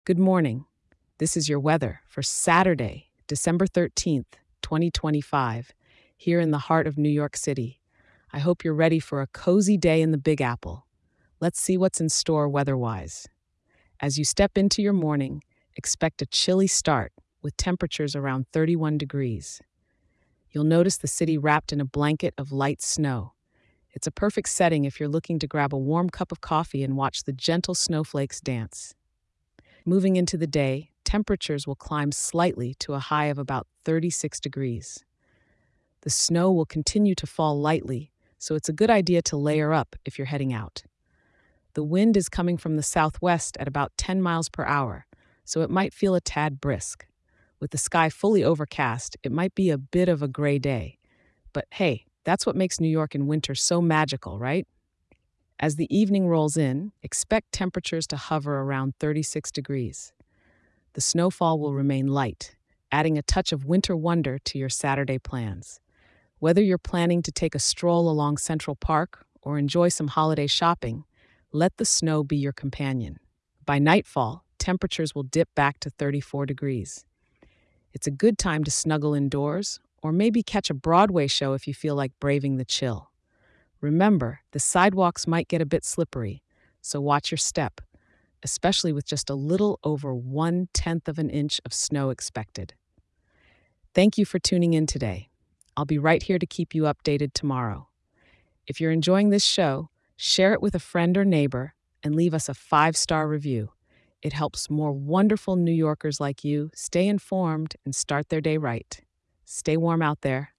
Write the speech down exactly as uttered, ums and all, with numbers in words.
Good morning. This is your weather for Saturday, December thirteenth, twenty twenty-five, here in the heart of New York City. I hope you're ready for a cozy day in the Big Apple. Let's see what's in store weather-wise. As you step into your morning, expect a chilly start with temperatures around thirty-one degrees. You'll notice the city wrapped in a blanket of light snow. It's a perfect setting if you're looking to grab a warm cup of coffee and watch the gentle snowflakes dance. Moving into the day, temperatures will climb slightly to a high of about thirty-six degrees. The snow will continue to fall lightly, so it's a good idea to layer up if you're heading out. The wind is coming from the southwest at about ten miles per hour, so it might feel a tad brisk. With the sky fully overcast, it might be a bit of a gray day. But hey, that's what makes New York in winter so magical, right? As the evening rolls in, expect temperatures to hover around thirty-six degrees. The snowfall will remain light, adding a touch of winter wonder to your Saturday plans. Whether you're planning to take a stroll along Central Park or enjoy some holiday shopping, let the snow be your companion. By nightfall, temperatures will dip back to thirty-four degrees. It's a good time to snuggle indoors or maybe catch a Broadway show if you feel like braving the chill. Remember, the sidewalks might get a bit slippery, so watch your step, especially with just a little over one tenth of an inch of snow expected. Thank you for tuning in today. I'll be right here to keep you updated tomorrow. If you're enjoying this show, share it with a friend or neighbor and leave us a five-star review. It helps more wonderful New Yorkers like you stay informed and start their day right. Stay warm out there.